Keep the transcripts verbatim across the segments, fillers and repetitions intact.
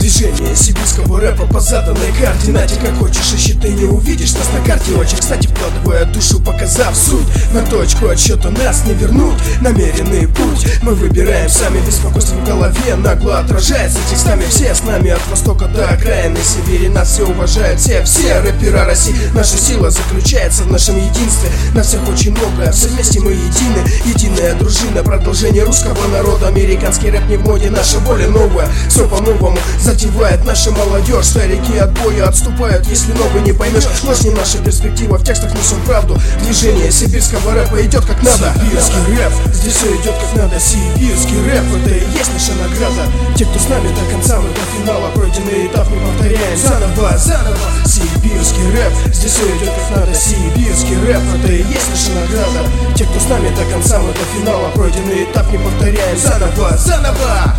Движение сибирского рэпа по заданной координате. Как хочешь ищи, ты не увидишь нас на карте. Очень кстати, вкладывая душу, показав суть. На точку отсчета нас не вернуть. Намеренный путь мы выбираем сами. Беспокойство в голове нагло отражается текстами. Все с нами от востока до окраины Сибири. Нас все уважают, все, все рэпера России. Наша сила заключается в нашем единстве. Нас всех очень много, все вместе мы едины. Единая дружина, продолжение русского народа. Американский рэп не в моде, наша воля новая. Все по-новому затевает наша молодежь. Старики от боя отступают, если новый не поймешь. Ложь не наша перспектива, в текстах несем правду. Движение сибирского рэпа идет как надо. Сибирский рэп, здесь все идет как надо. Сибирский рэп, это и есть наша награда. Те, кто с нами до конца, мы до финала. Пройденный этап не повторяем заново, заново. Сибирский рэп, здесь все идет как надо. Сибирский рэп, это и есть наша награда. Те, кто с нами до конца, мы до финала. Пройденный этап не повторяем заново, заново.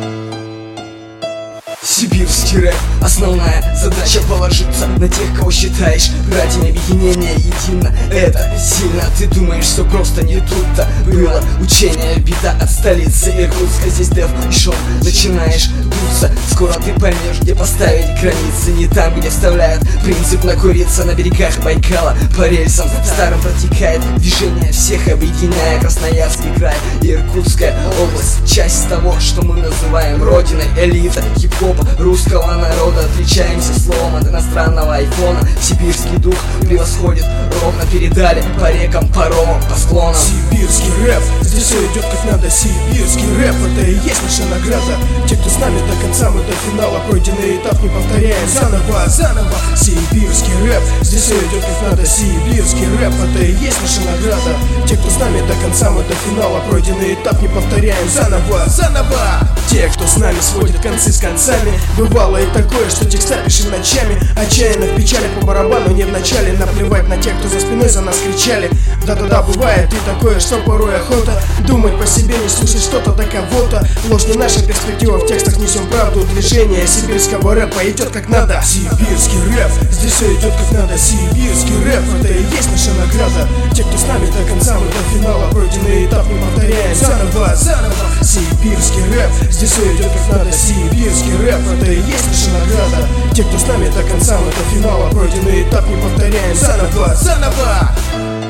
Сибирский рэп. Основная задача положиться на тех, кого считаешь братьями. Объединение едино, это сильно. Ты думаешь, все просто, не тут-то было. Учение, беда от столицы Иркутска. Здесь Дэв и Шон, начинаешь дуться. Скоро ты поймешь, где поставить границы. Не там, где вставляют принцип накуриться. На берегах Байкала по рельсам старым протекает движение всех, объединяя Красноярский край и Иркутская область. Часть того, что мы называем родиной. Элита хип-хопа русского народа. Отличаемся словом от иностранного айфона. Сибирский дух превосходит, ровно передали по рекам, паромам, по склонам. Сибирский рэп, здесь все идет как надо. Сибирский рэп, это и есть наша награда. Те, кто с нами до конца, мы до финала. Пройденный этап не повторяем заново, заново. Сибирский рэп, здесь все идет как надо. Сибирский рэп, это и есть наша награда. Те, кто с нами до конца, мы до финала. Пройденный этап не повторяем заново, заново. Те, кто с нами сводит концы с концами. Бывало и такое, что текста пишем ночами. Отчаянно в печали, по барабану не в начале. Наплевать на тех, кто за спиной за нас кричали. Да-да-да, бывает и такое, что порой охота думать по себе, не слушать что-то до кого-то. Ложь не наша перспектива, в текстах несем правду. Движение сибирского рэпа идет как надо. Сибирский рэп, здесь все идет как надо. Сибирский рэп, это и есть наша награда. Те, кто с нами до конца, мы до финала. Пройденный этап не повторяем заново, заново. Сибирский рэп, здесь все идет как надо. Сибирский рэп, это и есть наша награда. Те, кто с нами до конца, мы до финала. Пройденный этап не повторяем заново, заново.